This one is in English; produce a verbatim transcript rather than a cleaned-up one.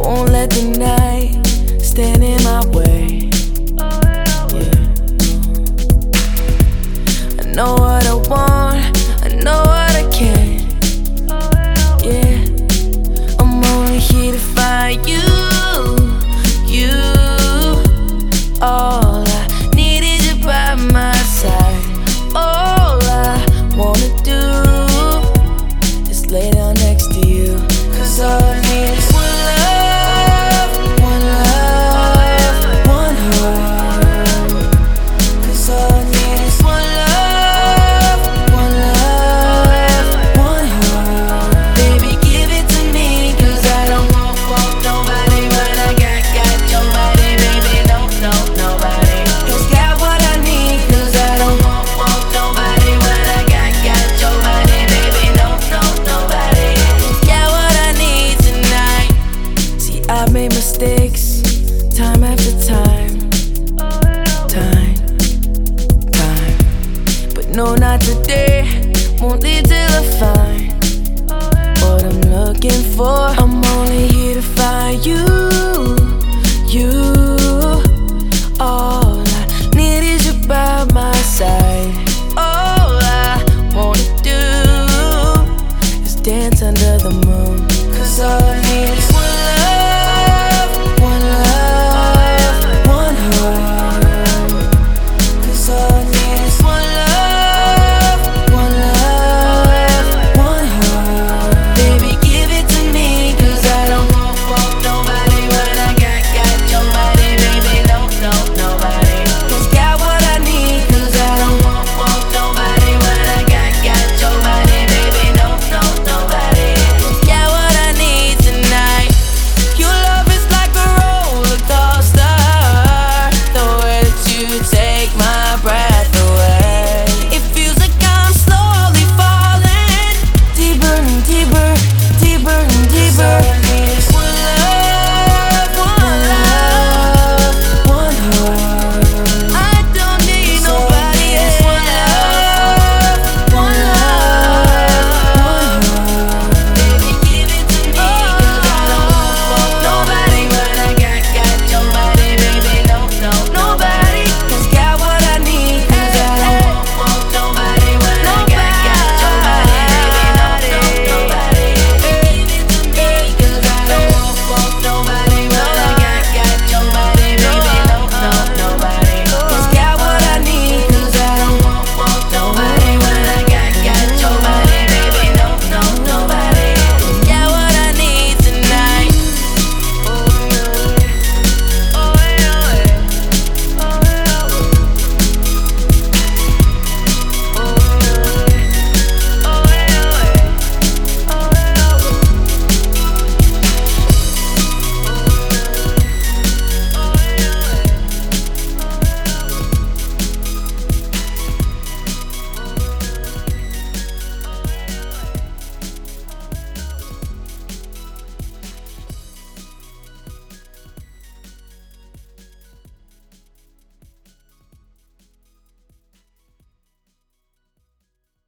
Won't let the night stand in my way. Yeah. I know what I want, I know what I can. Yeah. I'm only here to find you, you. All I need is you by my side. All I wanna do is lay down next to you. Cause all I need is one love, one love, one heart. Cause all I need is one love, one love, one heart. Baby, give it to me, cause I don't want, want nobody, but I got, got your body, baby, no, no, nobody. Cause got what I need, cause I don't want, want nobody, but I got, got your body, baby, no, no, nobody. Got what I need tonight. See, I've made mistakes, time after time, time, time. But no, not today, won't leave till I find what I'm looking for. I'm